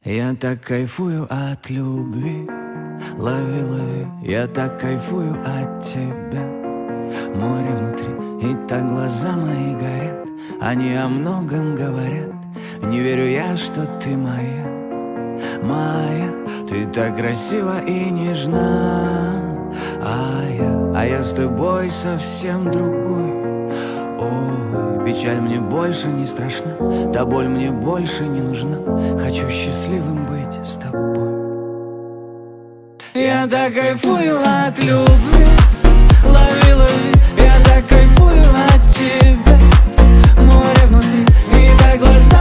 Я так кайфую от любви, лови, лови. Я так кайфую от тебя. Море внутри, и так глаза мои горят. Они о многом говорят. Не верю я, что ты моя, моя. Ты так красива и нежна. А я с тобой совсем другой. Ой, печаль мне больше не страшна, та боль мне больше не нужна. Хочу счастливым быть с тобой. Я так кайфую от любви, лови, лови. Я так кайфую от тебя. Море внутри, и так глаза